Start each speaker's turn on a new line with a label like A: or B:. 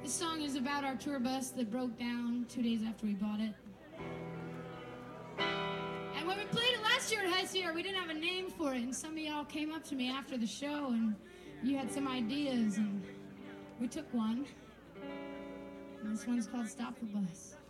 A: This song is about our tour bus that broke down 2 days after we bought it. And when we played it last year at High Sierra, we didn't have a name for it, and some of y'all came up to me after the show, and you had some ideas, and we took one. And this one's called Stop the Bus.